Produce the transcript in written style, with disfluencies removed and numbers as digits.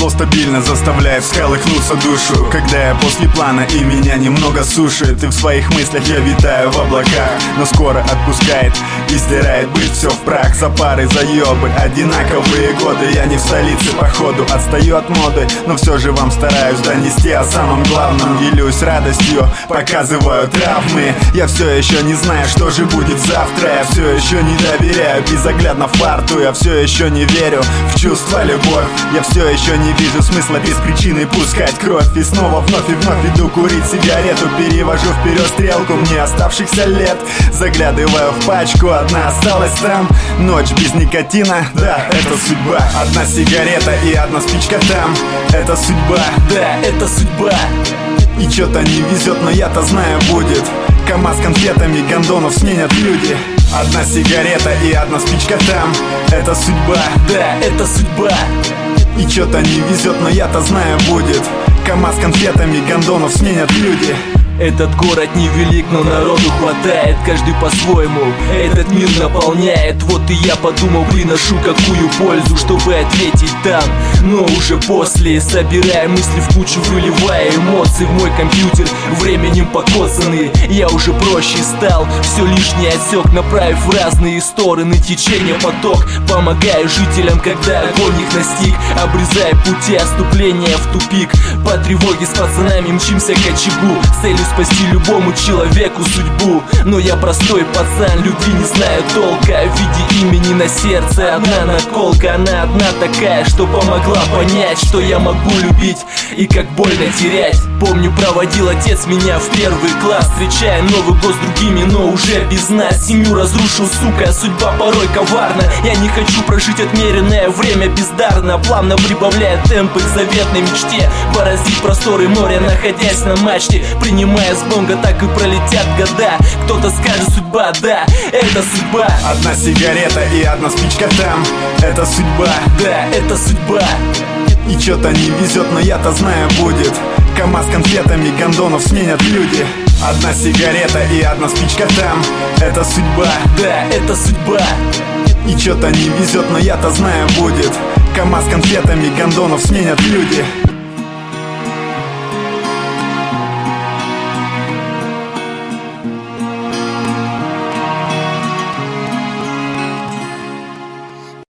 Число стабильно заставляет всколыхнуться душу. Когда я после плана и меня немного сушит, и в своих мыслях я витаю в облаках, но скоро отпускает и стирает быть все в прах. За пары заебы, одинаковые годы. Я не в столице походу, отстаю от моды, но все же вам стараюсь донести о самом главном. Делюсь радостью, показываю травмы. Я все еще не знаю, что же будет завтра. Я все еще не доверяю безоглядно фарту. Я все еще не верю в чувство любовь. Я все еще не вижу смысла без причины пускать кровь. И снова вновь и вновь иду курить сигарету. Перевожу вперед стрелку мне оставшихся лет. Заглядываю в пачку, одна осталась там. Ночь без никотина, да, это судьба. Одна сигарета и одна спичка там. Это судьба, да, это судьба. И чё-то не везет, но я-то знаю будет. КамАЗ с конфетами, гондонов сменят люди. Одна сигарета и одна спичка там. Это судьба, да, это судьба. И чё-то не везет, но я-то знаю будет. КамАЗ с конфетами, гондонов сменят люди. Этот город невелик, но народу хватает. Каждый по-своему этот мир наполняет. Вот и я подумал, приношу какую пользу, чтобы ответить там, но уже после. Собирая мысли в кучу, выливая эмоции в мой компьютер, временем покоцанный. Я уже проще стал, все лишнее отсек, направив в разные стороны течение поток. Помогаю жителям, когда огонь их настиг, обрезая пути отступления в тупик. По тревоге с пацанами мчимся к очагу, с целью спасти любому человеку судьбу. Но я простой пацан, любви не знаю толка. В виде имени на сердце одна наколка. Она одна такая, что помогла понять, что я могу любить и как больно терять. Помню, проводил отец меня в первый класс, встречая Новый год с другими, но уже без нас. Семью разрушил, сука, судьба порой коварна. Я не хочу прожить отмеренное время бездарно, плавно прибавляя темпы к заветной мечте. Поразить просторы моря, находясь на мачте, принимая с бонга, так и пролетят года. Кто-то скажет судьба, да, это судьба. Одна сигарета и одна спичка там. Это судьба, да, это судьба. И чё-то не везет, но я-то знаю будет. КамАЗ с конфетами, гондонов сменят люди. Одна сигарета и одна спичка там. Это судьба, да, это судьба. И чё-то не везет, но я-то знаю будет. КамАЗ с конфетами, гондонов сменят люди.